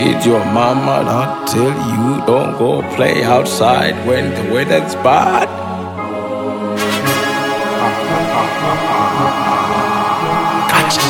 Did your mama not tell you don't go play outside when the weather's bad? Gotcha.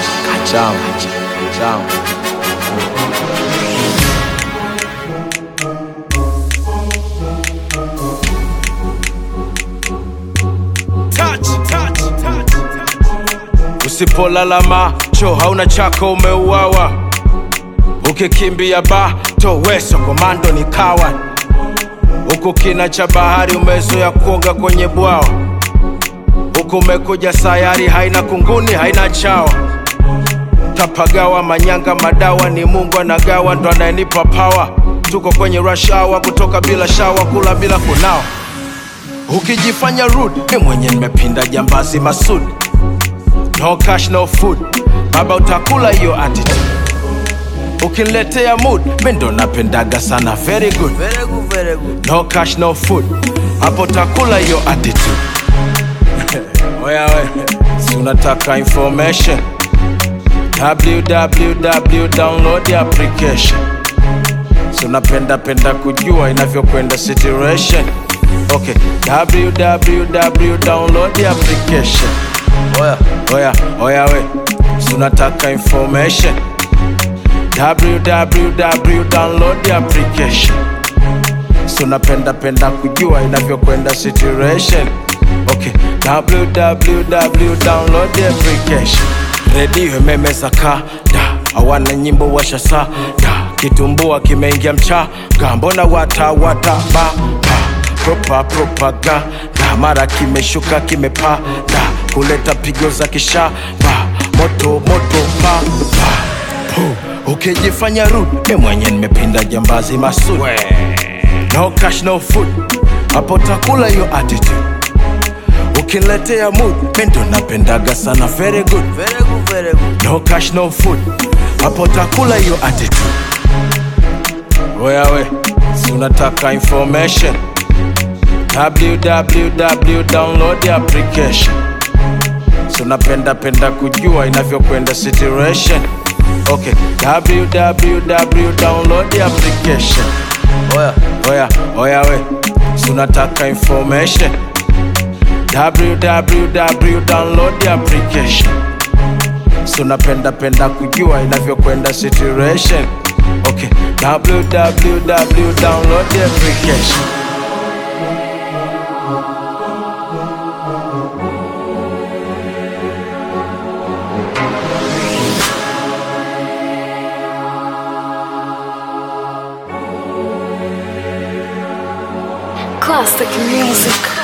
Usipolala macho hauna chako umeuawa. Ukikimbia bato weso komando ni kawa. Huku kina cha bahari umezoea kuoga kwenye bwawa. Huku umekuja sayari haina kunguni haina chawa. Tapagawa manyanga madawa ni Mungu anagawa ndo anayenipa power. Tuko kwenye rush hour kutoka bila shower kula bila kunawa. Ukijifanya rude ni mwenye nimepinda jambazi Masud. No cash no food baba utakula hiyo attitude. Ukiniletea mood mendo napendaga sana very good. No cash no food hapo utakula hiyo attitude. Oya we si unataka information www download the application. Si unapenda kujua inavyokwenda situation. Okay www download the application. Oya we si unataka information www download the application. Si unapenda kujua inavyokwenda situation. Okay www download the application. Radio imemeza kada hawana nyimbo washasa da kitumbua kimeingia mchanga mbona wata ba propaganda mara kimeshuka kimepada kuleta pigo za kisha moto pa ukijifanya rude mwenye nimepinda jambazi Masud. No cash no food hapo takula hiyo attitude. Ukiniletea mood mendo napendaga sana very good. No cash no food hapo takula hiyo attitude. Oya we si unataka information www download the application. Si unapenda kujua inavyokwenda situation. Okay www download the application. Oya we si unataka information www download the application. So napenda kujua inavyokwenda situation. Okay www download the application. Classic music.